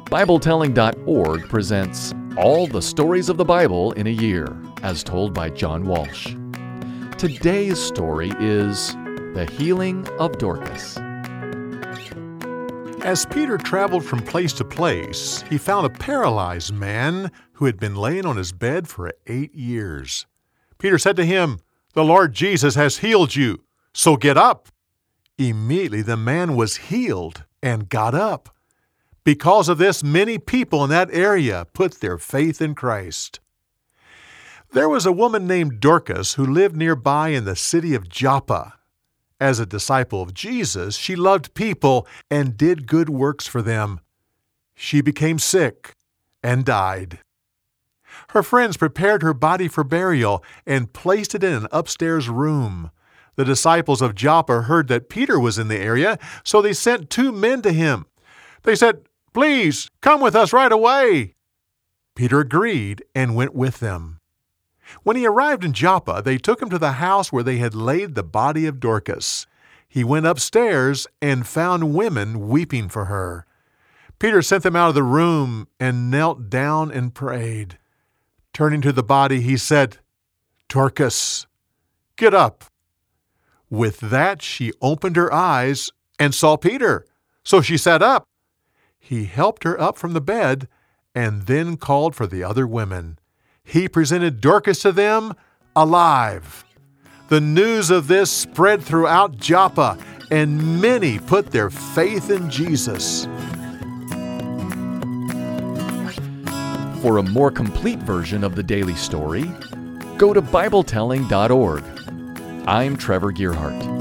BibleTelling.org presents All the Stories of the Bible in a Year, as told by John Walsh. Today's story is The Healing of Dorcas. As Peter traveled from place to place, he found a paralyzed man who had been laying on his bed for 8 years. Peter said to him, "The Lord Jesus has healed you, so get up." Immediately the man was healed and got up. Because of this, many people in that area put their faith in Christ. There was a woman named Dorcas who lived nearby in the city of Joppa. As a disciple of Jesus, she loved people and did good works for them. She became sick and died. Her friends prepared her body for burial and placed it in an upstairs room. The disciples of Joppa heard that Peter was in the area, so they sent 2 men to him. They said, "Please, come with us right away." Peter agreed and went with them. When he arrived in Joppa, they took him to the house where they had laid the body of Dorcas. He went upstairs and found women weeping for her. Peter sent them out of the room and knelt down and prayed. Turning to the body, he said, "Dorcas, get up." With that, she opened her eyes and saw Peter, so she sat up. He helped her up from the bed and then called for the other women. He presented Dorcas to them alive. The news of this spread throughout Joppa, and many put their faith in Jesus. For a more complete version of the daily story, go to BibleTelling.org. I'm Trevor Gearhart.